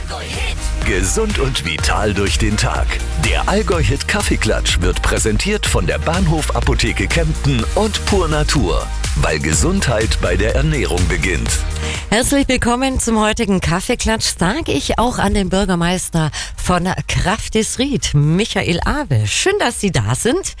Allgäu-Hit. Gesund und vital durch den Tag. Der Allgäu-Hit Kaffeeklatsch wird präsentiert von der Bahnhof Apotheke Kempten und Pur Natur. Weil Gesundheit bei der Ernährung beginnt. Herzlich willkommen zum heutigen Kaffeeklatsch, sage ich auch an den Bürgermeister von Kraftisried, Michael Abel. Schön, dass Sie da sind.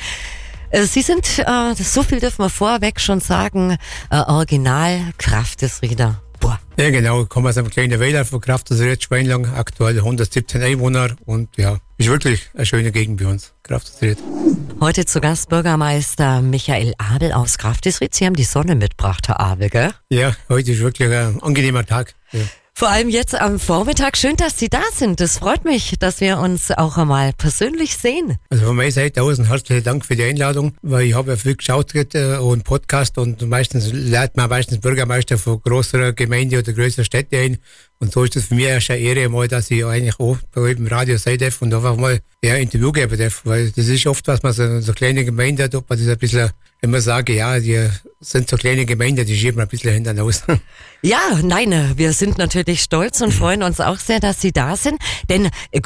Sie sind, so viel dürfen wir vorweg schon sagen, Original Kraftisrieder. Ja, genau. Ich komme aus einem kleinen Weiler von Kraftisried, Schweinlang, aktuell 117 Einwohner und ja, ist wirklich eine schöne Gegend bei uns, Kraftisried. Heute zu Gast Bürgermeister Michael Abel aus Kraftisried. Sie haben die Sonne mitgebracht, Herr Abel, gell? Ja, heute ist wirklich ein angenehmer Tag. Ja. Vor allem jetzt am Vormittag. Schön, dass Sie da sind. Das freut mich, dass wir uns auch einmal persönlich sehen. Also von meiner Seite aus herzlichen Dank für die Einladung, weil ich habe ja viel geschaut und Podcast und meistens lädt man Bürgermeister von größerer Gemeinde oder größerer Städte ein. Und so ist es für mich erst eine Ehre, mal, dass ich eigentlich auch bei dem Radio sein darf und einfach mal ein Interview geben darf. Weil das ist oft, was man so kleine Gemeinde hat, ob man das ein bisschen, wenn man sagt, ja, die sind so kleine Gemeinden, die schieben ein bisschen hinten aus. Ja, nein, wir sind natürlich stolz und freuen uns auch sehr, dass Sie da sind. Denn im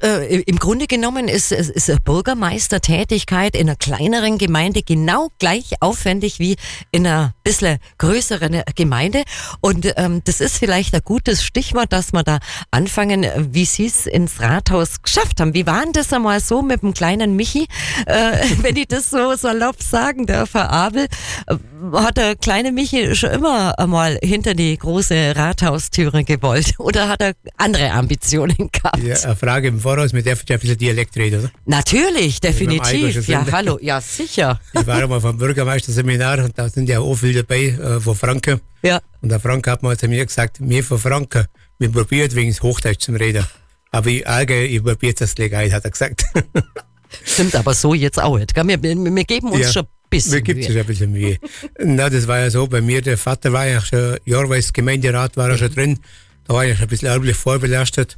Grunde genommen ist Bürgermeistertätigkeit in einer kleineren Gemeinde genau gleich aufwendig wie in einer bisschen größeren Gemeinde. Und das ist vielleicht ein gutes Stichwort, dass wir da anfangen, wie Sie es ins Rathaus geschafft haben. Wie war denn das einmal so mit dem kleinen Michi? Wenn ich das so salopp sagen darf, Herr Abel, hat der kleine Michi schon immer einmal hinter die große Rathaustüre gewollt oder hat er andere Ambitionen gehabt? Ja, eine Frage im Voraus, mit der ich ein bisschen Dialekt reden, oder? Natürlich, definitiv. Ja, hallo, ja sicher. Ich war einmal vom Bürgermeisterseminar und da sind ja auch viele dabei von Franken. Ja. Und der Franke hat mal zu mir gesagt, wir von Franken, wir probieren wegen Hochdeutsch zum Reden. Aber ich probiere das gleich ein, hat er gesagt. Stimmt aber so jetzt auch nicht. Wir geben uns schon mir gibt es ein bisschen Mühe. Na, das war ja so, bei mir, der Vater war ja schon jahrweise Gemeinderat, war er schon drin. Da war ich ein bisschen erblich vorbelastet.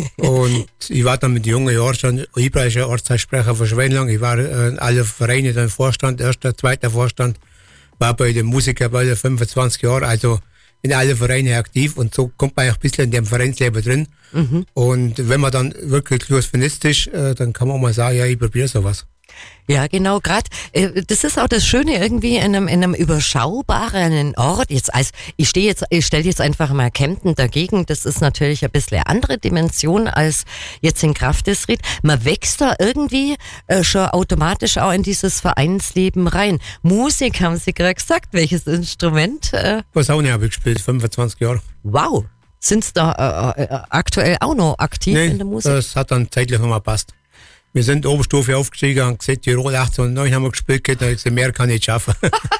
Und ich war dann mit jungen Jahren schon hebräischer Ortsteilsprecher von Schweinlang. Ich war in allen Vereinen dann Vorstand, erster, zweiter Vorstand. War bei den Musikern bei 25 Jahren, also in allen Vereinen aktiv. Und so kommt man auch ein bisschen in dem Vereinsleben drin. Mhm. Und wenn man dann wirklich schlussfinistisch, dann kann man auch mal sagen, ja, ich probiere sowas. Ja, genau, gerade. Das ist auch das Schöne irgendwie in einem überschaubaren Ort. Ich stelle jetzt einfach mal Kempten dagegen. Das ist natürlich ein bisschen eine andere Dimension als jetzt in Kraftisried. Man wächst da irgendwie schon automatisch auch in dieses Vereinsleben rein. Musik haben Sie gerade gesagt. Welches Instrument? Posaune habe ich gespielt, 25 Jahre. Wow. Sind Sie da aktuell auch noch aktiv in der Musik? Das hat dann zeitlich nochmal passt. Wir sind Oberstufe aufgestiegen und gesagt, Tirol 1809 haben wir gespielt, da ich mehr kann ich nicht schaffen.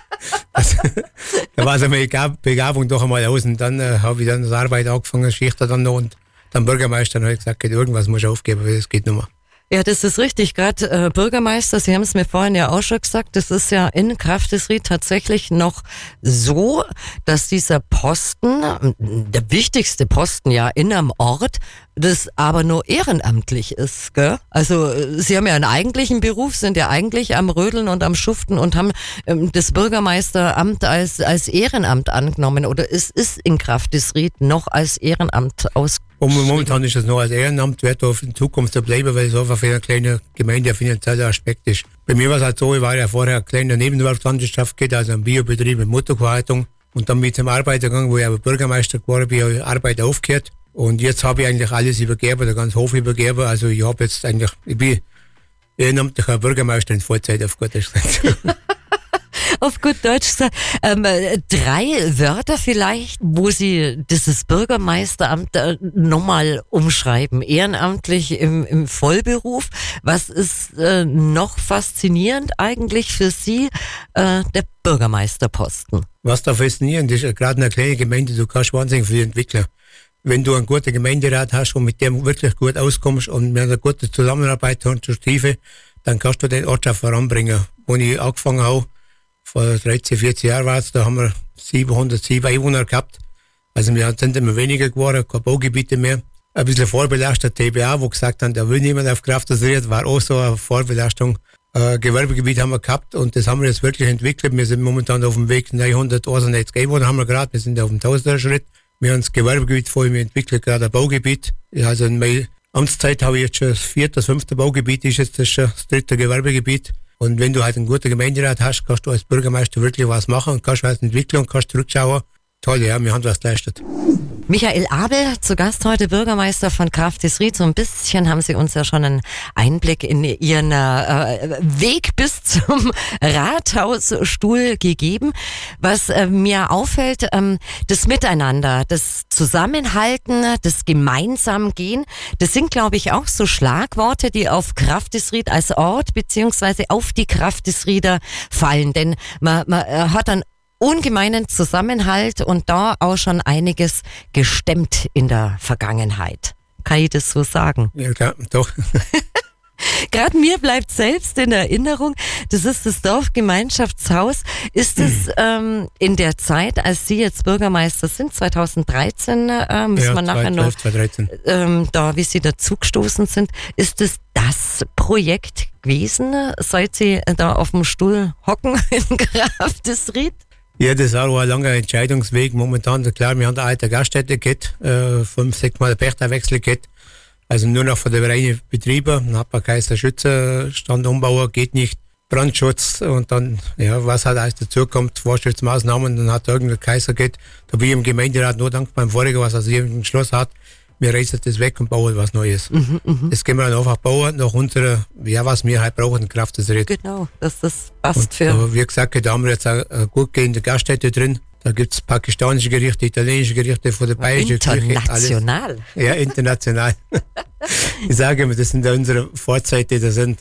Da war so meine Begabung doch einmal aus und dann habe ich dann das Arbeit angefangen, Schichter dann noch und dann Bürgermeister habe ich gesagt, irgendwas muss ich aufgeben, weil das geht nicht mehr. Ja, das ist richtig. Gerade Bürgermeister, Sie haben es mir vorhin ja auch schon gesagt, das ist ja in Kraftisried tatsächlich noch so, dass dieser Posten, der wichtigste Posten ja in einem Ort, das aber nur ehrenamtlich ist, gell? Also Sie haben ja einen eigentlichen Beruf, sind ja eigentlich am Rödeln und am Schuften und haben das Bürgermeisteramt als Ehrenamt angenommen oder es ist in Kraftisried noch als Ehrenamt ausgeführt. Und momentan ist es noch als Ehrenamt, wird auch in Zukunft so bleiben, weil es einfach für eine kleine Gemeinde ein finanzieller Aspekt ist. Bei mir war es halt so, ich war ja vorher eine kleine Nebenwerklandwirtschaft, also ein Biobetrieb mit Mutterkuhhaltung. Und dann bin ich zum Arbeiter gegangen, wo ich aber Bürgermeister geworden bin, habe ich Arbeit aufgehört. Und jetzt habe ich eigentlich alles übergeben, den ganzen Hof übergeben. Also ich bin ehrenamtlicher Bürgermeister in Vollzeit auf gut Deutsch gesagt. Auf gut Deutsch gesagt. 3 Wörter vielleicht, wo Sie dieses Bürgermeisteramt nochmal umschreiben. Ehrenamtlich im Vollberuf. Was ist noch faszinierend eigentlich für Sie, der Bürgermeisterposten? Was da faszinierend ist, gerade in einer kleinen Gemeinde, du kannst wahnsinnig viel entwickeln. Wenn du einen guten Gemeinderat hast und mit dem wirklich gut auskommst und mit einer guten Zusammenarbeit konstruktive, dann kannst du den Ortschaft voranbringen. Als ich angefangen habe, vor 13, 14 Jahren war es, da haben wir 707 Einwohner gehabt. Also wir sind immer weniger geworden, keine Baugebiete mehr. Ein bisschen vorbelastet, TBA, wo gesagt haben, da will niemand auf Kraftisried, war auch so eine Vorbelastung. Gewerbegebiet haben wir gehabt und das haben wir jetzt wirklich entwickelt. Wir sind momentan auf dem Weg 900 Einwohner haben wir gerade, wir sind auf dem 1000er Schritt. Wir haben das Gewerbegebiet vor allem entwickelt, gerade ein Baugebiet. Also in meiner Amtszeit habe ich jetzt schon das 4., das 5. Baugebiet, ist jetzt das schon das 3. Gewerbegebiet. Und wenn du halt einen guten Gemeinderat hast, kannst du als Bürgermeister wirklich was machen und kannst was entwickeln und kannst zurückschauen. Toll, ja, wir haben was geleistet. Michael Abel, zu Gast heute, Bürgermeister von Graftisried. So ein bisschen haben Sie uns ja schon einen Einblick in Ihren Weg bis zum Rathausstuhl gegeben. Was mir auffällt, das Miteinander, das Zusammenhalten, das Gemeinsamgehen, das sind, glaube ich, auch so Schlagworte, die auf Graftisried als Ort beziehungsweise auf die Graftisrieder fallen. Denn man hat dann ungemeinen Zusammenhalt und da auch schon einiges gestemmt in der Vergangenheit. Kann ich das so sagen? Ja, klar, doch. Gerade mir bleibt selbst in Erinnerung, das ist das Dorfgemeinschaftshaus. Ist es in der Zeit, als Sie jetzt Bürgermeister sind, 2013, müssen wir nachher noch, 2013. Da wie Sie dazugestoßen sind, ist es das Projekt gewesen, seit Sie da auf dem Stuhl hocken in Graftisried? Ja, das war auch ein langer Entscheidungsweg. Momentan, klar, wir haben eine alte Gaststätte gehabt, 5, 6 Mal Pächterwechsel gehabt. Also nur noch von der reinen Betriebe. Dann hat man Kaiserschützer, Stand umbauen, geht nicht. Brandschutz und dann, ja, was halt alles dazukommt, Vorschutzmaßnahmen, dann hat irgendein Kaiser geht. Da bin ich im Gemeinderat nur dankbar beim vorigen, was er sich im Schloss hat. Wir reißen das weg und bauen was Neues. Das können wir dann einfach bauen, nach unserer, ja, was wir halt brauchen, Kraft des Räts. Genau, dass das passt und, für. wie gesagt, da haben wir jetzt eine gut gehende Gaststätte drin. Da gibt's pakistanische Gerichte, italienische Gerichte, von der bayerischen Küche. International. Ja, international. Ich sage immer, das sind ja unsere Vorzeiten, das sind,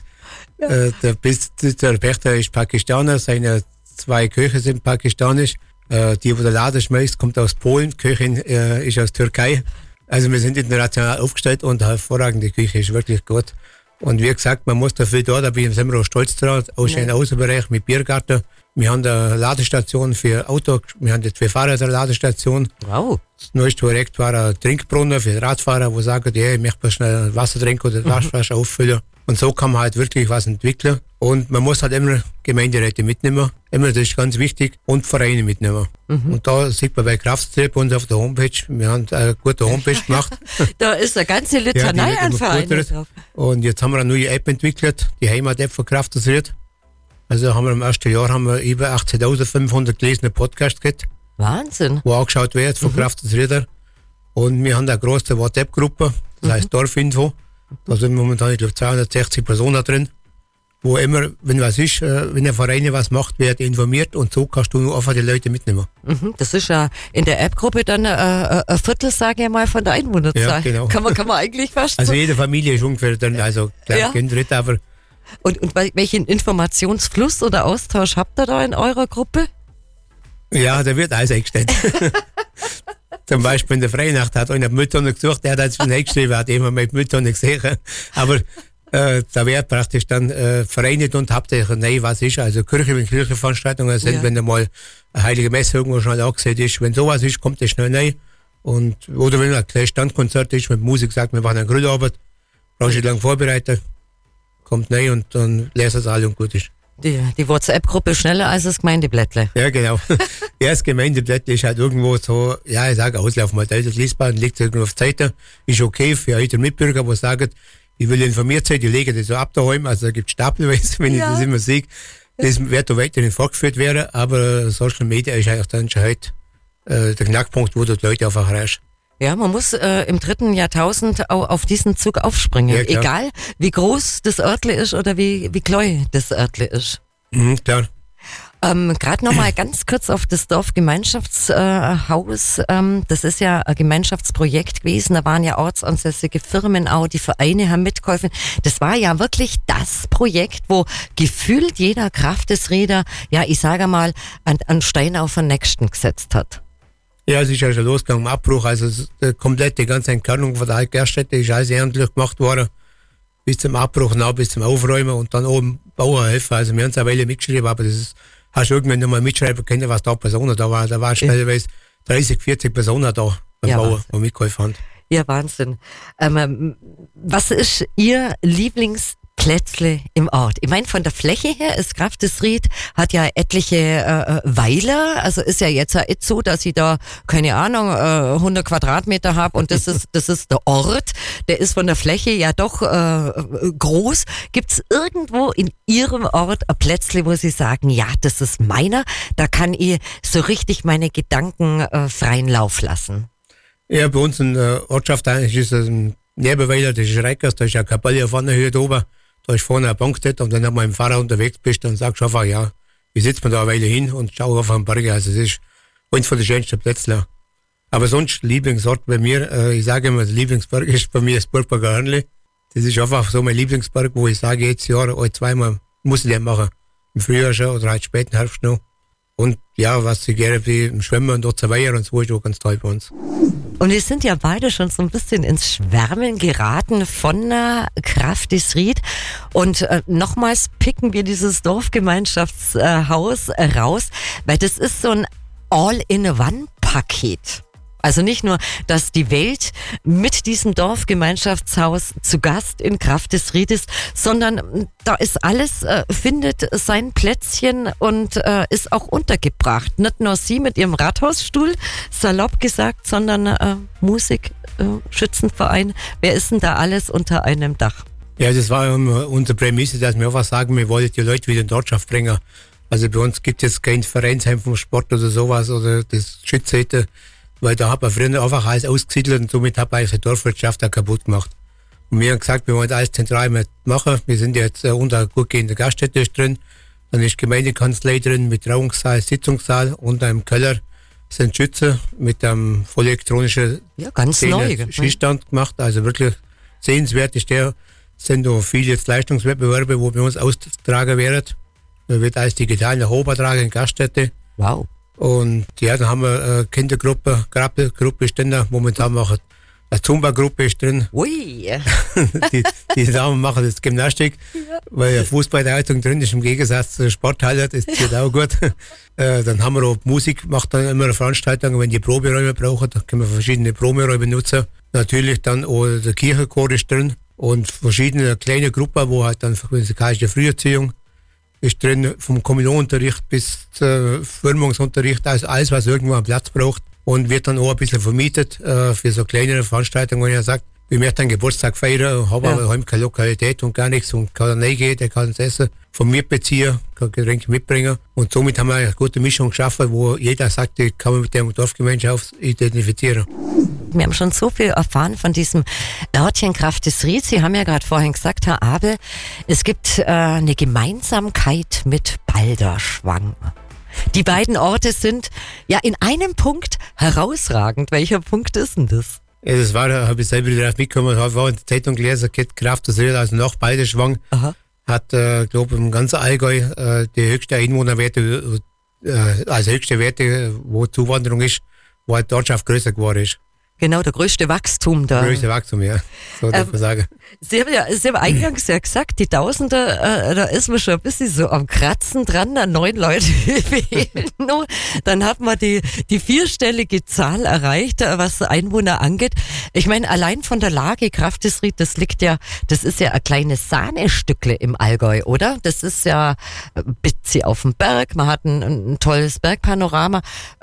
der Pächter ist Pakistaner, seine 2 Köche sind pakistanisch. Die, wo der Laden schmeißt, kommt aus Polen, die Köchin ist aus Türkei. Also wir sind international aufgestellt und eine hervorragende Küche, ist wirklich gut. Und wie gesagt, man muss dafür da bin ich immer auch stolz drauf, auch schön Außenbereich mit Biergarten. Wir haben eine Ladestation für Auto, wir haben jetzt für Fahrräder eine Ladestation. Wow. Das neueste Projekt war ein Trinkbrunnen für Radfahrer, wo sagen, ja, ich möchte mal schnell Wasser trinken oder Waschflasche auffüllen. Und so kann man halt wirklich was entwickeln. Und man muss halt immer Gemeinderäte mitnehmen. Immer, das ist ganz wichtig. Und Vereine mitnehmen. Und da sieht man bei Kraftstrip uns auf der Homepage. Wir haben eine gute Homepage gemacht. Da ist eine ganze Litanei an Vereinen drauf. Und jetzt haben wir eine neue App entwickelt, die Heimat-App von Kraftstried. Also haben wir im ersten Jahr über 18.500 gelesene Podcasts gehabt. Wahnsinn. Wo angeschaut wird von Kraftstrieder. Und wir haben eine große WhatsApp-Gruppe, das heißt Dorfinfo. Da sind momentan, ich glaube, 260 Personen drin, wo immer, wenn was ist, wenn der Verein was macht, wird informiert und so kannst du einfach die Leute mitnehmen. Das ist ja in der App-Gruppe dann ein Viertel, sage ich mal, von der Einwohnerzahl. Ja, genau. Kann man eigentlich fast Also so. jede Familie ist ungefähr drin, also klar, kein Dritt, aber... Und welchen Informationsfluss oder Austausch habt ihr da in eurer Gruppe? Ja, da wird alles eingestellt. Zum Beispiel in der Freinacht hat einer Mülltonne gesucht, der hat jetzt schon eingeschrieben, hat immer mit Mülltonne gesehen. Aber da wird praktisch dann vereinigt und hauptsächlich, nein, was ist, also Kirche, wenn Kirchenveranstaltungen sind, wenn mal eine heilige Messe irgendwo schon angesehen ist, wenn sowas ist, kommt das schnell rein. Und, oder wenn ein kleines Standkonzert ist, mit Musik sagt, wir machen eine Grillarbeit, brauchst du nicht lange vorbereiten, kommt rein und dann lesen es alle und gut ist. Die WhatsApp-Gruppe schneller als das Gemeindeblättle. Ja, genau. Ja, das Gemeindeblättle ist halt irgendwo so, ja, ich sage, Auslaufmodell, das liest man, liegt irgendwo auf der Seite, ist okay für ältere Mitbürger, die sagen, ich will informiert sein, die legen das so ab daheim, also da gibt es stapelweise, wenn ich das immer sehe. Das wird da weiterhin fortgeführt werden, aber Social Media ist eigentlich dann schon heute der Knackpunkt, wo du die Leute einfach erreichst. Ja, man muss im 3. Jahrtausend auch auf diesen Zug aufspringen. Ja, egal, wie groß das Örtle ist oder wie klein das Örtle ist. Klar. Gerade nochmal ganz kurz auf das Dorfgemeinschaftshaus. Das ist ja ein Gemeinschaftsprojekt gewesen. Da waren ja ortsansässige Firmen auch, die Vereine haben mitgeholfen. Das war ja wirklich das Projekt, wo gefühlt jeder Kraftesräder, ja, ich sage mal, einen Stein auf den nächsten gesetzt hat. Ja, es ist ja schon losgegangen im Abbruch, also die ganze Entkernung von der Altgaststätte ist alles ehrenamtlich gemacht worden, bis zum Abbruch, bis zum Aufräumen und dann oben Bauerhelfer, also wir haben es eine Weile mitgeschrieben, aber das ist, hast du irgendwann nochmal mitschreiben können, was da Personen da waren schnellweise 30, 40 Personen da beim Bauer, die mitgeholfen haben. Ja, Wahnsinn. Was ist Ihr Plätzle im Ort. Ich meine, von der Fläche her ist Grafdesried, hat ja etliche Weiler, also ist ja jetzt nicht so, dass ich da, keine Ahnung, 100 Quadratmeter habe und das ist der Ort, der ist von der Fläche ja doch groß. Gibt's irgendwo in Ihrem Ort ein Plätzle, wo Sie sagen, ja, das ist meiner, da kann ich so richtig meine Gedanken freien Lauf lassen? Ja, bei uns in der Ortschaft eigentlich ist es ein Nebenweiler, das ist Reckers, da ist eine Kapelle auf einer Höhe oben. Da ist vorne eine Bank dort und dann, wenn man mit dem Fahrrad unterwegs bist, dann sagst du einfach, ja, ich sitze mir da eine Weile hin und schaue auf den Berg. Also es ist eins von den schönsten Plätzchen. Aber sonst, Lieblingsort bei mir, ich sage immer, der Lieblingsberg ist bei mir das Burgberger Hörnli. Das ist einfach so mein Lieblingsberg, wo ich sage, jedes Jahr, alle zweimal muss ich den machen. Im Frühjahr schon oder halt späten Herbst noch. Und ja, was ich gerne wie im Schwimmen und dort zur Weiher und so ist auch ganz toll bei uns. Und wir sind ja beide schon so ein bisschen ins Schwärmen geraten von Grafdesried. Und nochmals picken wir dieses Dorfgemeinschaftshaus raus, weil das ist so ein All-in-One-Paket. Also nicht nur, dass die Welt mit diesem Dorfgemeinschaftshaus zu Gast in Grafdesried ist, sondern da ist alles, findet sein Plätzchen und ist auch untergebracht. Nicht nur Sie mit Ihrem Rathausstuhl, salopp gesagt, sondern Musik, Schützenverein. Wer ist denn da alles unter einem Dach? Ja, das war unsere Prämisse, dass wir einfach sagen, wir wollen die Leute wieder in die Ortschaft bringen. Also bei uns gibt es kein Vereinsheim vom Sport oder sowas oder das Schützhütte. Weil da hat man früher einfach alles ausgesiedelt und somit hat man die Dorfwirtschaft auch kaputt gemacht. Und wir haben gesagt, wir wollen alles zentral machen. Wir sind jetzt unter gut gehender Gaststätte drin. Dann ist Gemeindekanzlei drin mit Trauungssaal, Sitzungssaal und einem Keller sind Schütze mit einem voll elektronischen ganz neu Schießstand gemacht. Also wirklich sehenswert ist der. Es sind noch viele jetzt Leistungswettbewerbe, wo bei uns austragen werden. Da wird alles digital nach oben übertragen in Gaststätte. Wow. Und ja, dann haben wir eine Kindergruppe, Grabbelgruppe ist drin, momentan machen eine Zumba-Gruppe ist drin. Ui! die Damen machen jetzt Gymnastik, weil ja Fußballleitung drin ist, im Gegensatz zur Sporthalle, das geht auch gut. Dann haben wir auch Musik, macht dann immer eine Veranstaltung, wenn die Proberäume brauchen, dann können wir verschiedene Proberäume nutzen. Natürlich dann auch der Kirchenchor ist drin und verschiedene kleine Gruppen, wo halt dann musikalische Früherziehung ist drin, vom Kommunionunterricht bis zum Firmungsunterricht, also alles, was irgendwo einen Platz braucht und wird dann auch ein bisschen vermietet für so kleinere Veranstaltungen, wo er sagt, wir möchten einen Geburtstag feiern, haben aber heim keine Lokalität und gar nichts und kann reingehen, der kann das Essen von mir beziehen, kann Getränke mitbringen und somit haben wir eine gute Mischung geschaffen, wo jeder sagt, ich kann mich mit der Dorfgemeinschaft identifizieren. Wir haben schon so viel erfahren von diesem Örtchen Grafdesried. Sie haben ja gerade vorhin gesagt, Herr Abel, es gibt eine Gemeinsamkeit mit Balderschwang. Die beiden Orte sind ja in einem Punkt herausragend. Welcher Punkt ist denn das? Ja, das war, habe ich selber drauf mitgekommen, habe in der Zeitung gelesen, Grafdesried, also nach Balderschwang, hat, glaube ich, im ganzen Allgäu die höchste Einwohnerwerte, also höchste Werte, wo Zuwanderung ist, wo halt die Ortschaft größer geworden ist. Genau, der größte Wachstum da. Der größte Wachstum, ja. So darf man sagen. Sie haben eingangs ja gesagt, die Tausender, da ist man schon ein bisschen so am Kratzen dran, 9 Leute fehlen nur. Dann hat man die vierstellige Zahl erreicht, was Einwohner angeht. Ich meine, allein von der Lage Grafdesried, das ist ja ein kleines Sahnestückle im Allgäu, oder? Das ist ja bisschen auf dem Berg, man hat ein tolles Bergpanorama.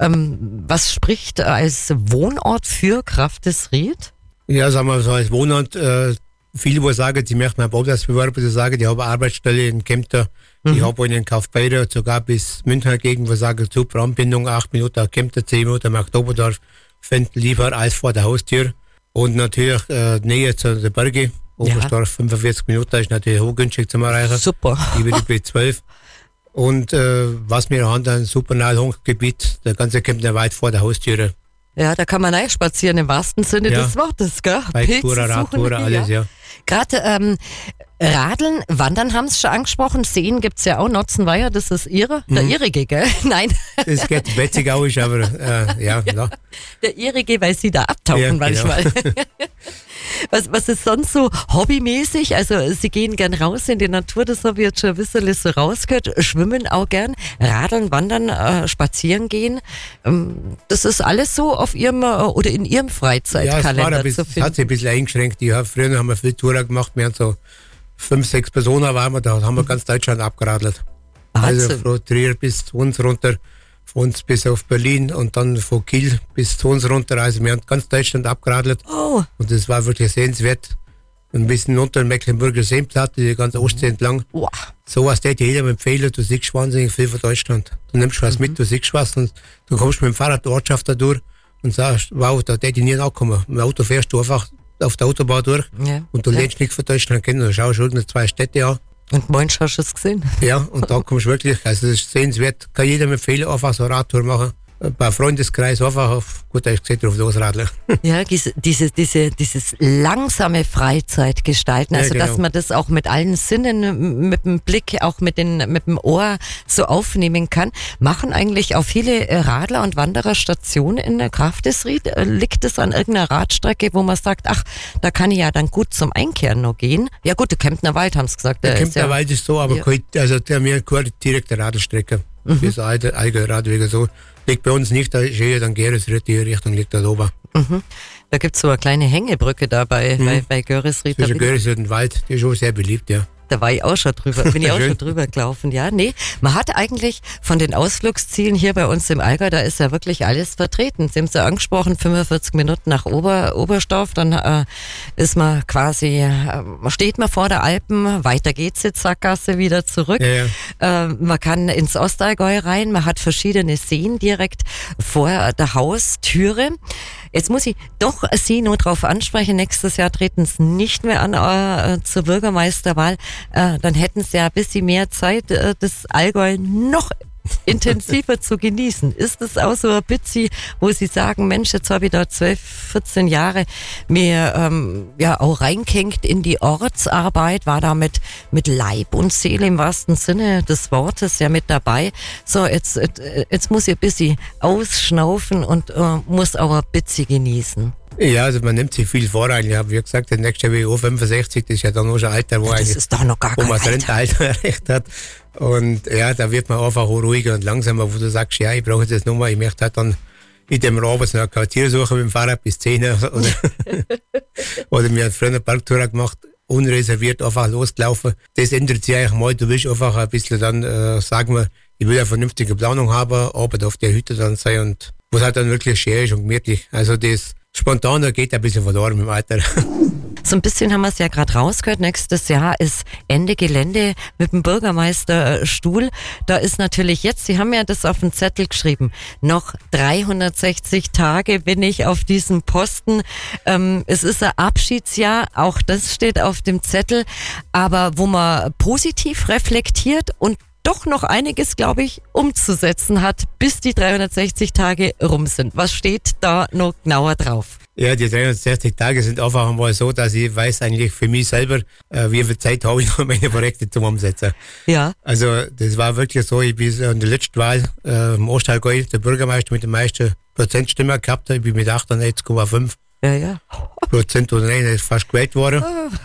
Was spricht als Wohnort für Grafdesried? Ja, sagen wir so als Wohnort, viele, wo sagen, sie möchten einen Bauplatzbewerber, die sagen, die haben eine Arbeitsstelle in Kempter, ich habe einen in Kaufbeuren, sogar bis München Gegend, wo sagen, super Anbindung, 8 Minuten nach Kempter, 10 Minuten nach Oberdorf, finden lieber als vor der Haustür. Und natürlich Nähe zu den Bergen, Oberstdorf, 45 Minuten, ist natürlich hochgünstig zum Erreichen. Super. Über die B12. Und was wir haben, ein super nahes Hochgebiet, der ganze Kempter weit vor der Haustür. Ja, da kann man reinspazieren im wahrsten Sinne des Wortes, gell? Biketourer, Radtourer, alles, ja. Gerade Radeln, Wandern haben Sie schon angesprochen, Seen gibt's ja auch, Notzenweiher, das ist der Ihrige, gell? Nein. Das geht witzig aus, aber ja. Der Ihrige, weil Sie da abtauchen manchmal. Genau. Was ist sonst so hobbymäßig? Also Sie gehen gern raus in die Natur, das habe ich jetzt schon ein bisschen so rausgehört. Schwimmen auch gern, Radeln, Wandern, spazieren gehen. Das ist alles so auf Ihrem oder in Ihrem Freizeitkalender zu finden. Es hat sich ein bisschen eingeschränkt. Früher haben wir viel Tourer gemacht. Wir haben so 5, 6 Personen waren wir da, haben wir ganz Deutschland abgeradelt. Wahnsinn. Also von Trier bis zu uns runter, von uns bis auf Berlin und dann von Kiel bis zu uns runter. Also wir haben ganz Deutschland abgeradelt. Oh. Und das war wirklich sehenswert. Ein bisschen unter dem Mecklenburger Seenplatte, die ganze Ostsee entlang. Wow. Sowas hätte ich jedem empfehlen, du siehst wahnsinnig viel von Deutschland. Du nimmst was mit, du siehst was und du kommst mit dem Fahrrad die Ortschaft da durch und sagst, wow, da hätte ich nie nachkommen. Mit dem Auto fährst du einfach auf der Autobahn durch und du lernst nichts von Deutschland kennen. Du schaust irgendeine 2 Städte an. Und Moins hast du es gesehen? Ja, und da kommst du wirklich, also das ist sehenswert, kann jedem empfehlen, einfach so eine Radtour machen. Ein paar Freundeskreis einfach auf, gut, da ist gesehen, drauf losradeln. Ja, dieses langsame Freizeitgestalten, also Ja, genau. dass man das auch mit allen Sinnen, mit dem Blick, auch mit dem Ohr so aufnehmen kann, machen eigentlich auch viele Radler und Wanderer Stationen in der Grafdesried. Liegt es an irgendeiner Radstrecke, wo man sagt, ach, da kann ich ja dann gut zum Einkehren noch gehen? Ja gut, der Kemptner Wald haben sie gesagt. Der Kemptner Wald ist so, aber Ja. also der mir keine direkte Radlstrecke. Das ist alte Radwege so. Liegt bei uns nicht, da ist eher dann Geresried, die Richtung liegt da oben. Da gibt's so eine kleine Hängebrücke da bei Görisried. Zwischen Geresried und Wald, die ist schon sehr beliebt, ja. Da war ich auch schon drüber, bin ich auch Schön. schon drüber gelaufen, ja. Nee, man hat eigentlich von den Ausflugszielen hier bei uns im Allgäu, da ist ja wirklich alles vertreten. Sie haben es ja angesprochen, 45 Minuten nach Oberstdorf, dann ist man quasi, steht man vor der Alpen, weiter geht's jetzt Sackgasse wieder zurück. Ja. Man kann ins Ostallgäu rein, man hat verschiedene Seen direkt vor der Haustüre. Jetzt muss ich doch Sie nur drauf ansprechen, nächstes Jahr treten Sie nicht mehr an zur Bürgermeisterwahl. Dann hätten Sie ja ein bisschen mehr Zeit, das Allgäu noch intensiver zu genießen. Ist das auch so ein bisschen, wo Sie sagen, Mensch, jetzt habe ich da 12, 14 Jahre mir ja auch reingehängt in die Ortsarbeit, war da mit Leib und Seele im wahrsten Sinne des Wortes ja mit dabei. So, jetzt muss ich ein bisschen ausschnaufen und muss auch ein bisschen genießen. Ja, also man nimmt sich viel vor eigentlich. Ich habe wie gesagt, der nächste WO 65, das ist ja dann auch schon ein Alter, wo, Das ist doch noch gar wo kein man das Alter. Rentenalter erreicht hat. Und ja, da wird man einfach auch ruhiger und langsamer, wo du sagst, ja, ich brauche jetzt das Nummer, ich möchte halt dann in dem Rahmen so ein Quartier suchen mit dem Fahrrad bis 10 oder mir hat früher eine Parktour gemacht, unreserviert einfach losgelaufen. Das ändert sich eigentlich mal, du willst einfach ein bisschen dann sagen wir, ich will eine vernünftige Planung haben, aber auf der Hütte dann sein und was halt dann wirklich schön ist und gemütlich. Also das Spontane geht ein bisschen verloren im Alter. So ein bisschen haben wir es ja gerade rausgehört. Nächstes Jahr ist Ende Gelände mit dem Bürgermeisterstuhl. Da ist natürlich jetzt, Sie haben ja das auf den Zettel geschrieben, noch 360 Tage bin ich auf diesem Posten. Es ist ein Abschiedsjahr, auch das steht auf dem Zettel, aber wo man positiv reflektiert und doch noch einiges, glaube ich, umzusetzen hat, bis die 360 Tage rum sind. Was steht da noch genauer drauf? Ja, die 360 Tage sind einfach einmal so, dass ich weiß eigentlich für mich selber, wie viel Zeit habe ich noch, meine Projekte zum Umsetzen. Ja. Also das war wirklich so, ich bin an der letzten Wahl im Ostallgäu der Bürgermeister mit den meisten Prozentstimmen gehabt, ich bin mit 98,5% Ja. oder nein, ist fast gewählt worden.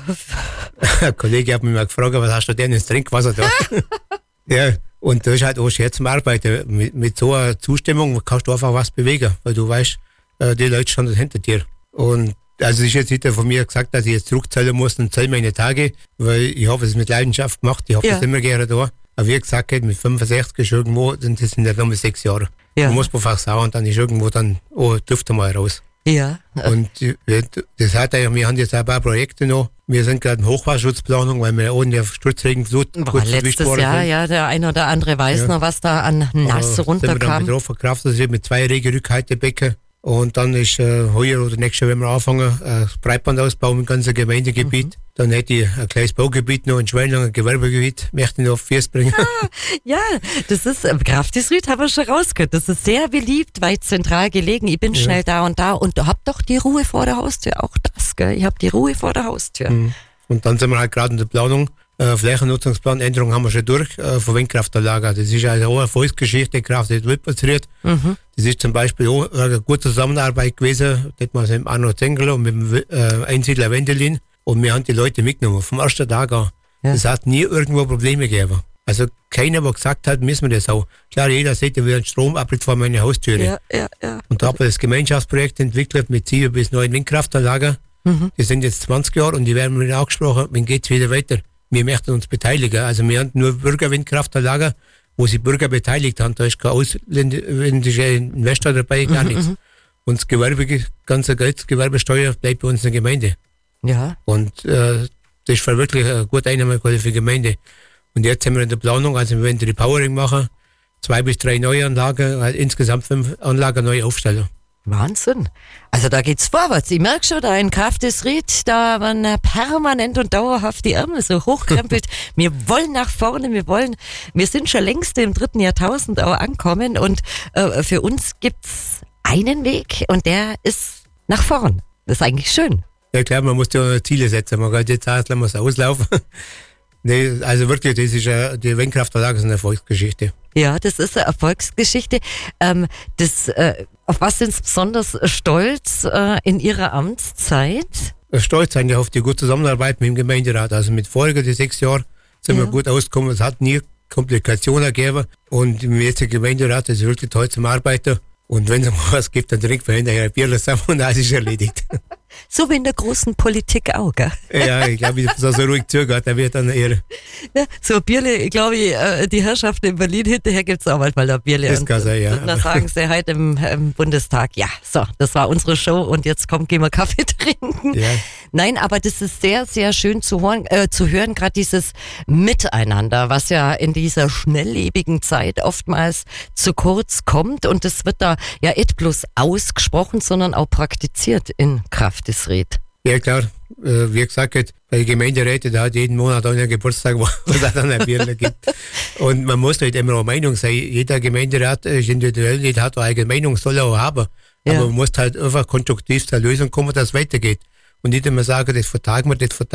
Ein Kollege hat mich mal gefragt, was hast du denn ins Trinkwasser da? Ja, und das ist halt auch schwer zum Arbeiten. Mit so einer Zustimmung kannst du einfach was bewegen, weil du weißt, die Leute stehen hinter dir. Und also es ist jetzt nicht von mir gesagt, dass ich jetzt zurückzählen muss und zähle meine Tage, weil ich habe es mit Leidenschaft gemacht, ich habe es immer gerne da. Aber wie gesagt, mit 65 ist irgendwo, das sind ja nochmal 6 Jahre. Ja. Man muss einfach sagen, und dann ist irgendwo dann, dürfte mal raus. Ja. Und das hat eigentlich, wir haben jetzt ein paar Projekte noch. Wir sind gerade in Hochwasserschutzplanung, weil wir ohne Sturzregenflut Boah, letztes Jahr, ja, der ein oder andere weiß noch, was da an Nass Sind wir dann runterkam. betroffen, Kraftausrieb mit 2 Regenrückhaltebecken. Und dann ist heuer oder nächstes Jahr, wenn wir anfangen, Breitbandausbau im ganzen Gemeindegebiet. Dann hätte ich ein kleines Baugebiet noch in Schweinlang, ein Gewerbegebiet, möchte ich noch auf Füße bringen. Ja, das ist, Grafdesried haben wir schon rausgehört. Das ist sehr beliebt, weit zentral gelegen. Ich bin schnell da und hab doch die Ruhe vor der Haustür. Auch das, gell? Ich hab die Ruhe vor der Haustür. Und dann sind wir halt gerade in der Planung. Flächennutzungsplanänderung haben wir schon durch, von Windkraftanlagen. Das ist also auch eine Erfolgsgeschichte, Kraft wird passiert. Das ist zum Beispiel auch eine gute Zusammenarbeit gewesen, das war mit dem Arno Zengler und mit dem Einsiedler Wendelin. Und wir haben die Leute mitgenommen, vom ersten Tag an. Ja. Es hat nie irgendwo Probleme gegeben. Also keiner, der gesagt hat, müssen wir das auch. Klar, jeder sieht, wir einen Stromabriss vor meiner Haustüre. Ja. Und da haben wir das Gemeinschaftsprojekt entwickelt mit 7 bis 9 Windkraftanlagen. Die sind jetzt 20 Jahre und die werden wieder angesprochen, wann geht's wieder weiter. wir möchten uns beteiligen. Also wir haben nur Bürgerwindkraftanlagen, wo sich Bürger beteiligt haben. Da ist kein ausländischer Investor dabei, gar nichts. Und das ganze Geld, Gewerbesteuer bleibt bei uns in der Gemeinde. Ja. Und das ist wirklich eine gute Einnahmequelle für die Gemeinde. Und jetzt sind wir in der Planung, also wir werden die Repowering machen, 2 bis 3 neue Anlagen, also insgesamt 5 Anlagen neu aufstellen. Wahnsinn. Also da geht's vorwärts. Ich merke schon, da in Kraftisried, da man permanent und dauerhaft die Ärmel so hochkrempelt. Wir wollen nach vorne, wir sind schon längst im 3. Jahrtausend auch angekommen und für uns gibt's einen Weg und der ist nach vorn. Das ist eigentlich schön. Ja klar, man muss ja Ziele setzen, man kann jetzt sagen, lassen wir es auslaufen. Nee, also wirklich, das ist die Windkraftanlage ist eine Erfolgsgeschichte. Ja, das ist eine Erfolgsgeschichte. Auf was sind Sie besonders stolz in Ihrer Amtszeit? Stolz eigentlich auf die gute Zusammenarbeit mit dem Gemeinderat. Also mit Folge die 6 Jahre sind wir gut ausgekommen. Es hat nie Komplikationen gegeben. Und im jetzigen Gemeinderat ist wirklich toll zum Arbeiten. Und wenn es mal was gibt, dann trinkt man hinterher ein Bier zusammen und alles ist erledigt. So wie in der großen Politik auch, gell? Ja, ich glaube, ich so ruhig zugehört, da wird dann eher. Ja, so ein Bierle, glaube ich, die Herrschaften in Berlin, hinterher gibt's auch manchmal ein Bierle. Das kann sein, ja. Und dann sagen sie heute im Bundestag, ja, so, das war unsere Show und jetzt gehen wir Kaffee trinken. Ja. Nein, aber das ist sehr, sehr schön zu hören, gerade dieses Miteinander, was ja in dieser schnelllebigen Zeit oftmals zu kurz kommt und das wird da ja nicht bloß ausgesprochen, sondern auch praktiziert in Kraftisried. Ja klar, wie gesagt, bei den Gemeinderäten, da hat jeden Monat einen Geburtstag, wo es dann ein Bierle gibt. Und man muss halt immer eine Meinung sein. Jeder Gemeinderat ist individuell, jeder hat eine eigene Meinung, soll er auch haben. Ja. Aber man muss halt einfach konstruktiv zur Lösung kommen, dass es weitergeht. Und nicht immer sagen, das vertagen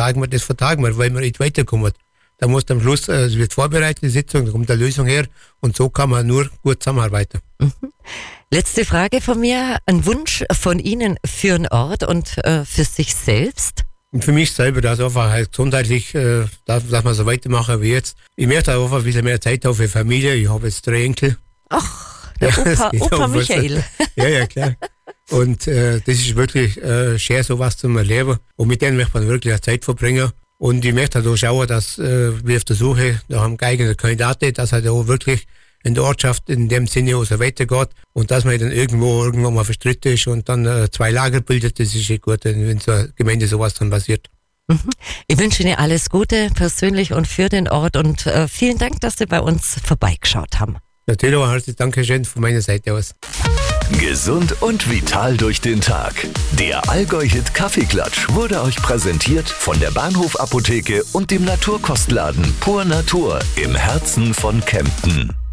wir, weil wir nicht weiterkommen. Da muss am Schluss, es wird vorbereitet, die Sitzung, da kommt eine Lösung her und so kann man nur gut zusammenarbeiten. Mhm. Letzte Frage von mir, ein Wunsch von Ihnen für einen Ort und für sich selbst? Und für mich selber, dass einfach halt gesundheitlich, dass man so weitermachen wie jetzt. Ich möchte einfach ein bisschen mehr Zeit haben für Familie, ich habe jetzt 3 Enkel. Ach, der Opa Michael. Ja, klar. Und das ist wirklich schön, sowas zu erleben. Und mit denen möchte man wirklich eine Zeit verbringen. Und ich möchte auch schauen, dass wir auf der Suche nach einem geeigneten Kandidaten, dass halt auch wirklich in der Ortschaft in dem Sinne auch so weitergeht und dass man dann irgendwo mal verstritten ist und dann 2 Lager bildet, das ist gut, wenn so eine Gemeinde sowas dann passiert. Ich wünsche Ihnen alles Gute, persönlich und für den Ort und vielen Dank, dass Sie bei uns vorbeigeschaut haben. Natürlich, herzlichen Dankeschön von meiner Seite aus. Gesund und vital durch den Tag. Der Allgäu-Hit Kaffeeklatsch wurde euch präsentiert von der Bahnhof Apotheke und dem Naturkostladen Pur Natur im Herzen von Kempten.